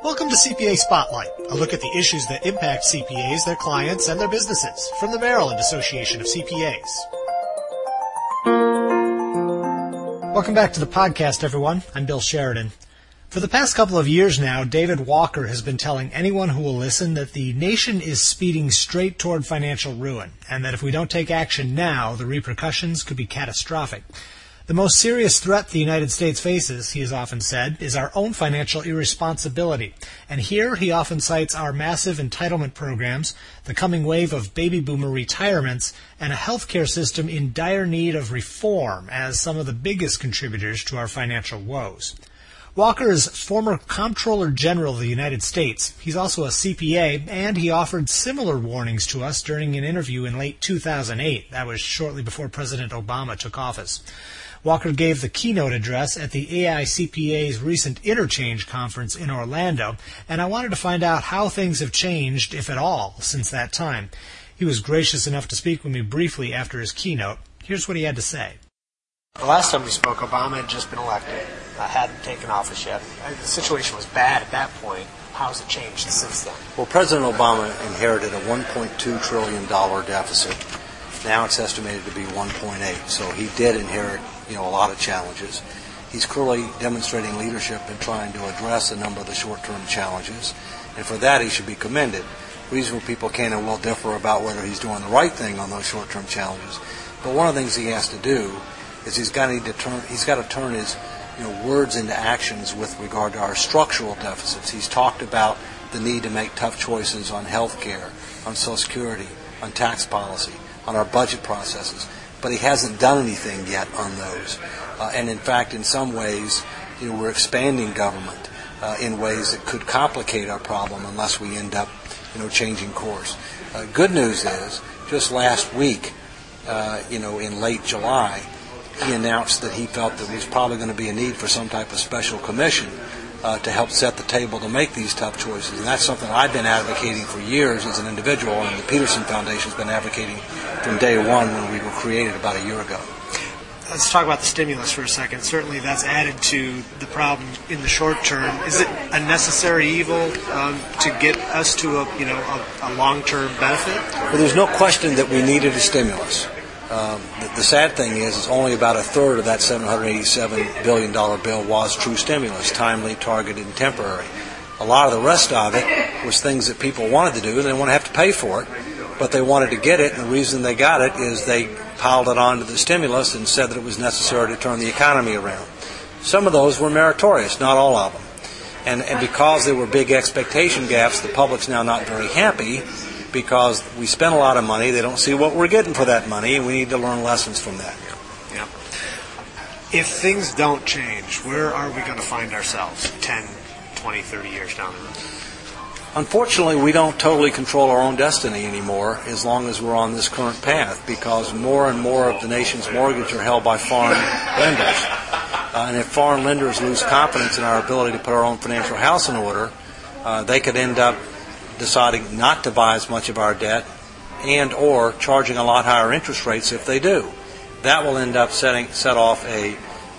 Welcome to CPA Spotlight, a look at the issues that impact CPAs, their clients, and their businesses, from the Maryland Association of CPAs. Welcome back to the podcast, everyone. I'm Bill Sheridan. For the past couple of years now, David Walker has been telling anyone who will listen that the nation is speeding straight toward financial ruin, and that if we don't take action now, the repercussions could be catastrophic. The most serious threat the United States faces, he has often said, is our own financial irresponsibility. And here he often cites our massive entitlement programs, the coming wave of baby boomer retirements, and a healthcare system in dire need of reform as some of the biggest contributors to our financial woes. Walker is former Comptroller General of the United States. He's also a CPA, and he offered similar warnings to us during an interview in late 2008. That was shortly before President Obama took office. Walker gave the keynote address at the AICPA's recent Interchange Conference in Orlando, and I wanted to find out how things have changed, if at all, since that time. He was gracious enough to speak with me briefly after his keynote. Here's what he had to say. The last time we spoke, Obama had just been elected. Hadn't taken office yet. The situation was bad at that point. How has it changed since then? Well, President Obama inherited a $1.2 trillion deficit. Now it's estimated to be 1.8. So he did inherit, a lot of challenges. He's clearly demonstrating leadership in trying to address a number of the short-term challenges, and for that he should be commended. Reasonable people can and will differ about whether he's doing the right thing on those short-term challenges. But one of the things he has to do is he's got to turn his words into actions with regard to our structural deficits. He's talked about the need to make tough choices on health care, on Social Security, on tax policy, on our budget processes, but he hasn't done anything yet on those. And in fact, in some ways, we're expanding government in ways that could complicate our problem unless we end up, changing course. Good news is, just last week, in late July, he announced that he felt that there was probably going to be a need for some type of special commission to help set the table to make these tough choices. And that's something I've been advocating for years as an individual, and the Peterson Foundation has been advocating from day one when we were created about a year ago. Let's talk about the stimulus for a second. Certainly that's added to the problem in the short term. Is it a necessary evil to get us to a long-term benefit? Well, there's no question that we needed a stimulus. The sad thing is it's only about a third of that $787 billion bill was true stimulus, timely, targeted, and temporary. A lot of the rest of it was things that people wanted to do, and they didn't want to have to pay for it, but they wanted to get it, and the reason they got it is they piled it onto the stimulus and said that it was necessary to turn the economy around. Some of those were meritorious, not all of them. And because there were big expectation gaps, the public's now not very happy, because we spend a lot of money, they don't see what we're getting for that money, and we need to learn lessons from that. Yeah. If things don't change, where are we going to find ourselves 10, 20, 30 years down the road? Unfortunately, we don't totally control our own destiny anymore as long as we're on this current path, because more and more of the nation's mortgages are held by foreign lenders. And if foreign lenders lose confidence in our ability to put our own financial house in order, they could end up deciding not to buy as much of our debt and or charging a lot higher interest rates if they do. That will end up set off a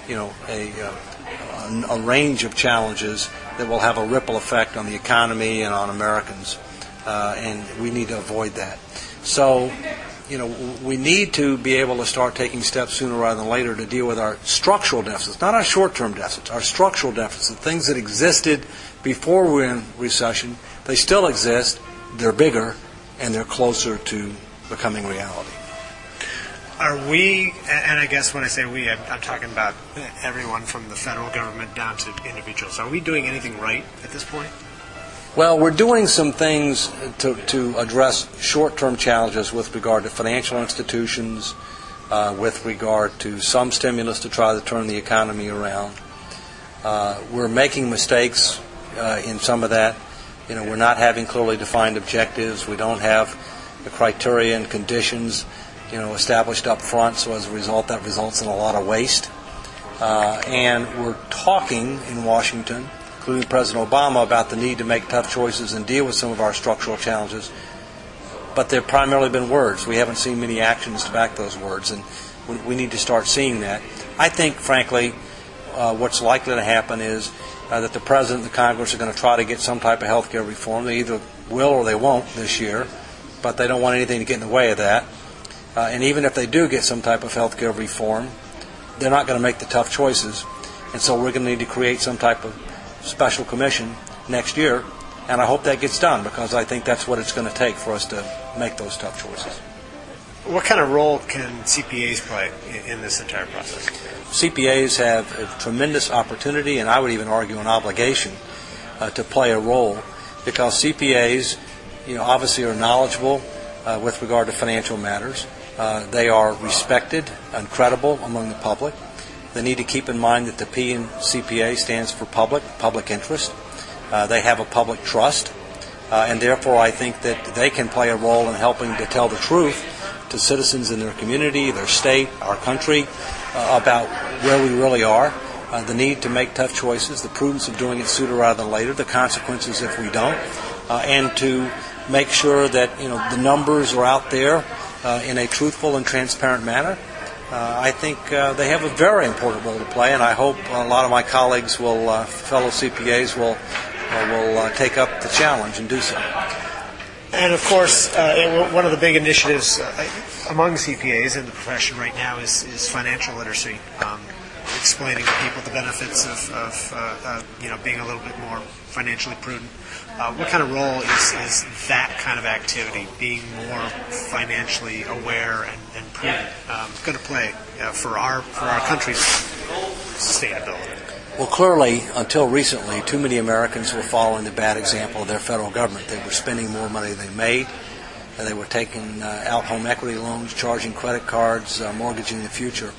range of challenges that will have a ripple effect on the economy and on Americans, and we need to avoid that. So, we need to be able to start taking steps sooner rather than later to deal with our structural deficits, not our short-term deficits, our structural deficits, the things that existed before we were in recession. They still exist, they're bigger, and they're closer to becoming reality. Are we, and I guess when I say we, I'm talking about everyone from the federal government down to individuals, are we doing anything right at this point? Well, we're doing some things to address short-term challenges with regard to financial institutions, with regard to some stimulus to try to turn the economy around. We're making mistakes in some of that. We're not having clearly defined objectives. We don't have the criteria and conditions, established up front. So as a result, that results in a lot of waste. And we're talking in Washington, including President Obama, about the need to make tough choices and deal with some of our structural challenges. But they've primarily been words. We haven't seen many actions to back those words, and we need to start seeing that. I think, frankly, what's likely to happen is that the President and the Congress are going to try to get some type of health care reform. They either will or they won't this year, but they don't want anything to get in the way of that. And even if they do get some type of health care reform, they're not going to make the tough choices. And so we're going to need to create some type of special commission next year, and I hope that gets done, because I think that's what it's going to take for us to make those tough choices. What kind of role can CPAs play in this entire process? CPAs have a tremendous opportunity, and I would even argue an obligation, to play a role, because CPAs, obviously are knowledgeable with regard to financial matters. They are respected and credible among the public. They need to keep in mind that the P in CPA stands for public interest. They have a public trust, and therefore I think that they can play a role in helping to tell the truth to citizens in their community, their state, our country, about where we really are, the need to make tough choices, the prudence of doing it sooner rather than later, the consequences if we don't, and to make sure that the numbers are out there in a truthful and transparent manner. I think they have a very important role to play, and I hope a lot of my colleagues will, fellow CPAs, will take up the challenge and do so. And of course, one of the big initiatives among CPAs in the profession right now is financial literacy, explaining to people the benefits of being a little bit more financially prudent. What kind of role is that kind of activity, being more financially aware and prudent, going to play for our country's sustainability? Well, clearly, until recently, too many Americans were following the bad example of their federal government. They were spending more money than they made. They were taking out home equity loans, charging credit cards, mortgaging the future.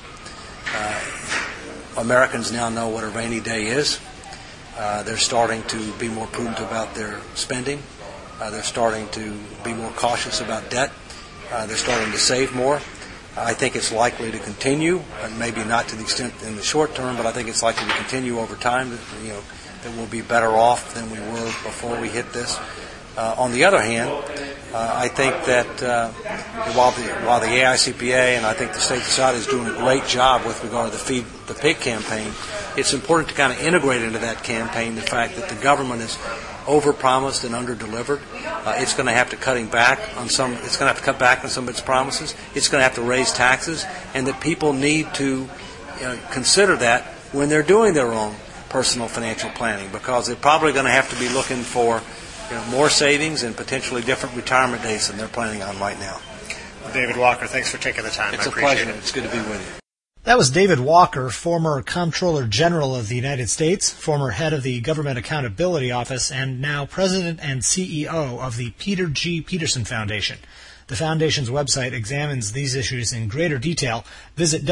Americans now know what a rainy day is. They're starting to be more prudent about their spending. They're starting to be more cautious about debt. They're starting to save more. I think it's likely to continue, and maybe not to the extent in the short term, but I think it's likely to continue over time. That we'll be better off than we were before we hit this. On the other hand, I think that while the AICPA and I think the state society is doing a great job with regard to the Feed the Pig campaign, it's important to kind of integrate into that campaign the fact that the government is overpromised and underdelivered. It's going to have to cut back on some of its promises. It's going to have to raise taxes, and that people need to consider that when they're doing their own personal financial planning, because they're probably going to have to be looking for more savings and potentially different retirement dates than they're planning on right now. David Walker, thanks for taking the time. It's I appreciate pleasure. it. It's good to be with you. That was David Walker, former Comptroller General of the United States, former head of the Government Accountability Office, and now President and CEO of the Peter G. Peterson Foundation. The Foundation's website examines these issues in greater detail. Visit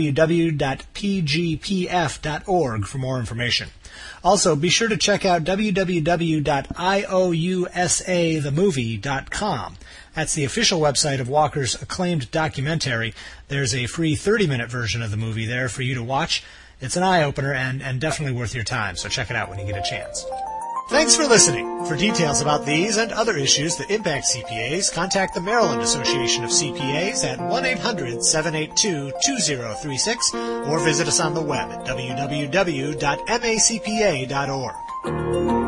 www.pgpf.org for more information. Also, be sure to check out www.iousathemovie.com. That's the official website of Walker's acclaimed documentary. There's a free 30-minute version of the movie there for you to watch. It's an eye-opener and definitely worth your time, so check it out when you get a chance. Thanks for listening. For details about these and other issues that impact CPAs, contact the Maryland Association of CPAs at 1-800-782-2036 or visit us on the web at www.macpa.org.